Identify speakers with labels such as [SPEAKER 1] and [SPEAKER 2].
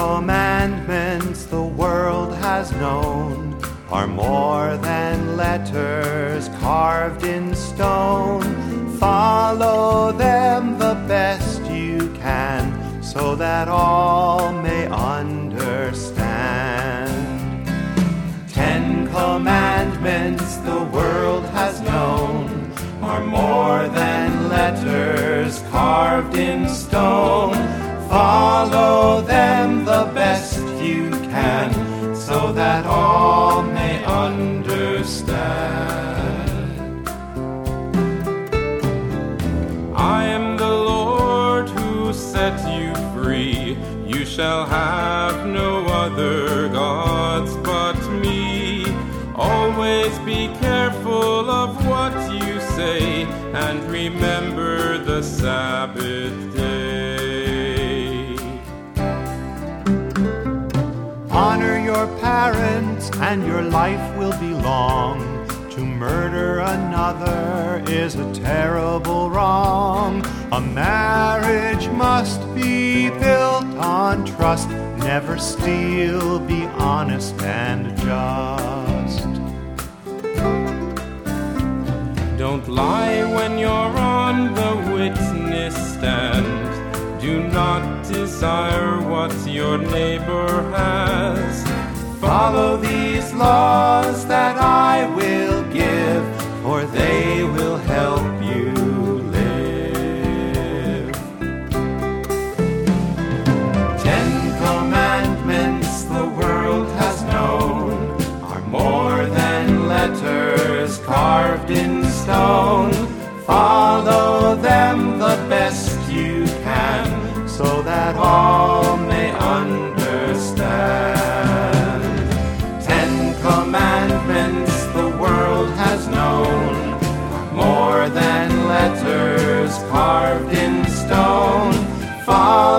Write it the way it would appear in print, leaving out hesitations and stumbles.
[SPEAKER 1] commandments the world has known are more than letters carved in stone. Follow them the best you can, so that all may understand. 10 commandments the world has known are more than letters carved in stone. Follow them the best you can, so that all may understand.
[SPEAKER 2] I am the Lord who set you free. You shall have no other gods but me. Always be careful of what you say, and remember the Sabbath day.
[SPEAKER 1] Honor your parents, and your life will be long. To murder another is a terrible wrong. A marriage must be built on trust. Never steal, be honest and just.
[SPEAKER 2] Don't lie when you're on the witness stand. Do not desire what your neighbor has.
[SPEAKER 1] Follow these laws that I will give, for they will help you live. 10 commandments the world has known are more than letters carved in stone. Follow them the best you can, so that all may understand. 10 commandments the world has known are more than letters carved in stone. Follow